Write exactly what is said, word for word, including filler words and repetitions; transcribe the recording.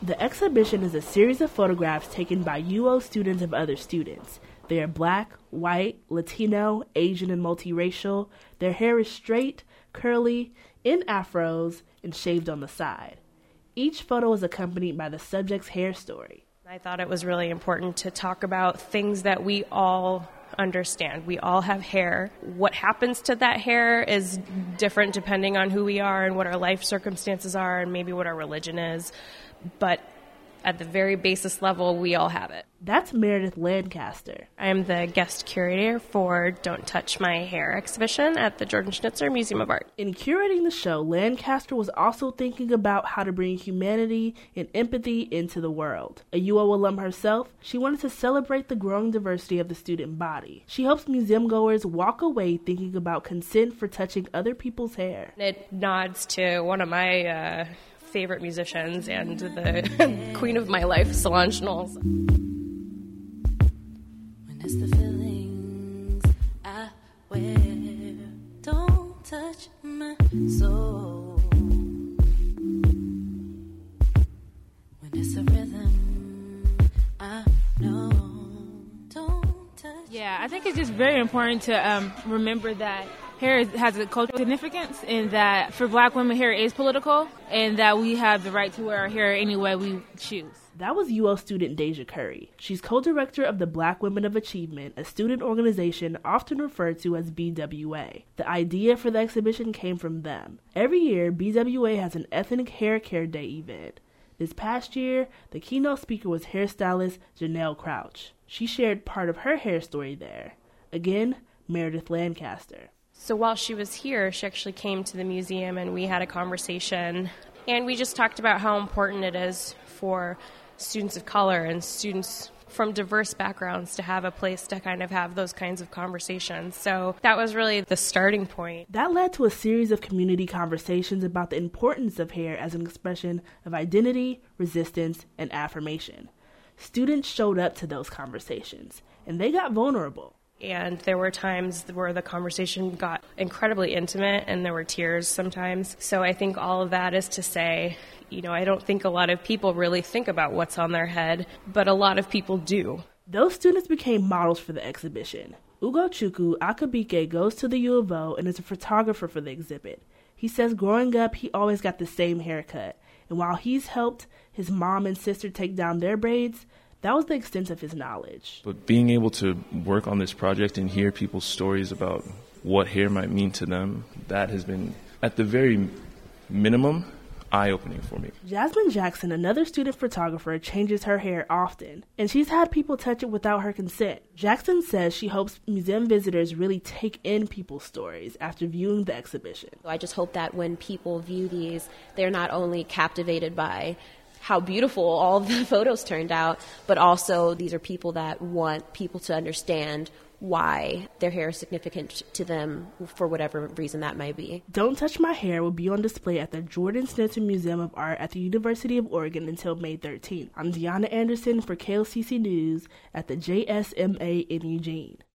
The exhibition is a series of photographs taken by U O students of other students. They are black, white, Latino, Asian, and multiracial. Their hair is straight, curly, in afros, and shaved on the side. Each photo is accompanied by the subject's hair story. I thought it was really important to talk about things that we all understand. We all have hair. What happens to that hair is different depending on who we are and what our life circumstances are and maybe what our religion is. But at the very basis level, we all have it. That's Meredith Lancaster. I am the guest curator for Don't Touch My Hair exhibition at the Jordan Schnitzer Museum of Art. In curating the show, Lancaster was also thinking about how to bring humanity and empathy into the world. A U O alum herself, she wanted to celebrate the growing diversity of the student body. She hopes museum goers walk away thinking about consent for touching other people's hair. It nods to one of my uh, favorite musicians and the queen of my life, Solange Knowles. When it's the feelings I wear, don't touch my soul. When it's a rhythm I know, don't touch. Yeah, I think it's just very important to um, remember that hair is, has a cultural significance, and that for black women, hair is political, and that we have the right to wear our hair any way we choose. That was U O student Deja Curry. She's co-director of the Black Women of Achievement, a student organization often referred to as B W A. The idea for the exhibition came from them. Every year, B W A has an Ethnic Hair Care Day event. This past year, the keynote speaker was hairstylist Janelle Crouch. She shared part of her hair story there. Again, Meredith Lancaster. So while she was here, she actually came to the museum and we had a conversation. And we just talked about how important it is for students of color and students from diverse backgrounds to have a place to kind of have those kinds of conversations. So that was really the starting point. That led to a series of community conversations about the importance of hair as an expression of identity, resistance, and affirmation. Students showed up to those conversations, and they got vulnerable. And there were times where the conversation got incredibly intimate and there were tears sometimes. So I think all of that is to say, you know, I don't think a lot of people really think about what's on their head, but a lot of people do. Those students became models for the exhibition. Ugochukwu Akabike goes to the U of O and is a photographer for the exhibit. He says growing up, he always got the same haircut. And while he's helped his mom and sister take down their braids, that was the extent of his knowledge. But being able to work on this project and hear people's stories about what hair might mean to them, that has been, at the very minimum, eye-opening for me. Jasmine Jackson, another student photographer, changes her hair often, and she's had people touch it without her consent. Jackson says she hopes museum visitors really take in people's stories after viewing the exhibition. I just hope that when people view these, they're not only captivated by how beautiful all of the photos turned out, but also these are people that want people to understand why their hair is significant to them for whatever reason that may be. Don't Touch My Hair will be on display at the Jordan Schnitzer Museum of Art at the University of Oregon until May thirteenth. I'm Deanna Anderson for K L C C News at the J S M A in Eugene.